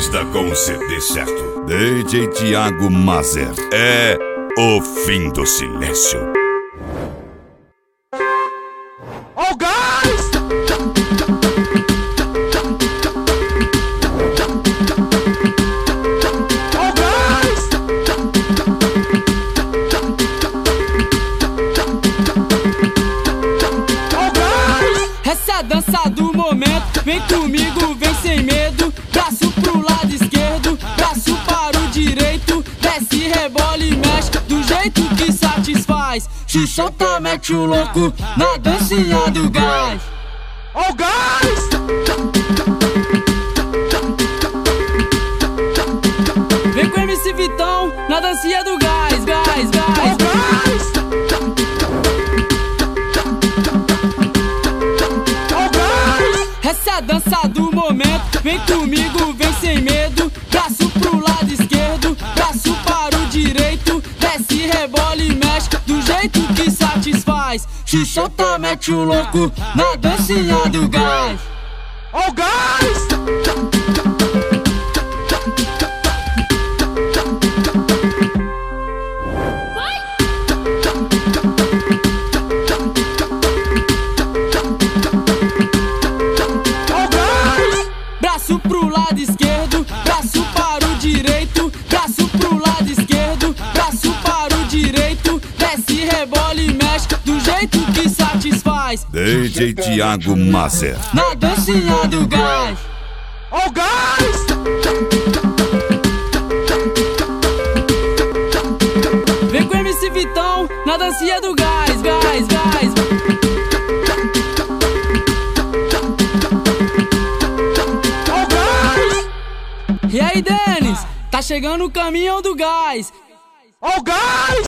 está com o CD certo. DJ Thiago Mazer. É o fim do silêncio. Oh, guys! Oh, guys! Oh, guys! Essa é a dança do momento, vem comigo, vem sem medo. Braço pro lado esquerdo, braço para o direito. Desce, rebola e mexe do jeito que satisfaz. Se solta, mete o louco na dancinha do gás. Oh, guys! Vem com MC Vitão na dancinha do gás, gás, Oh, gás. guys! Oh, guys! Essa é a dança do momento, vem comigo, vem sem medo. Braço pro lado esquerdo, braço para o direito. Desce, rebola e mexe do jeito que satisfaz. Se solta, mete o louco na dancinha do gás. Oh, guys! Oh, guys! Braço pro lado esquerdo, braço para o direito. Braço pro lado esquerdo, braço para o direito. Desce, rebola e mexe do jeito que satisfaz. DJ Thiago Mazer. Na dancinha do gás. Oh, guys! Vem com MC Vitão na dancinha do gás, gás, gás. Oh, guys! E aí, Denis? Tá chegando o caminhão do gás. Oh, guys!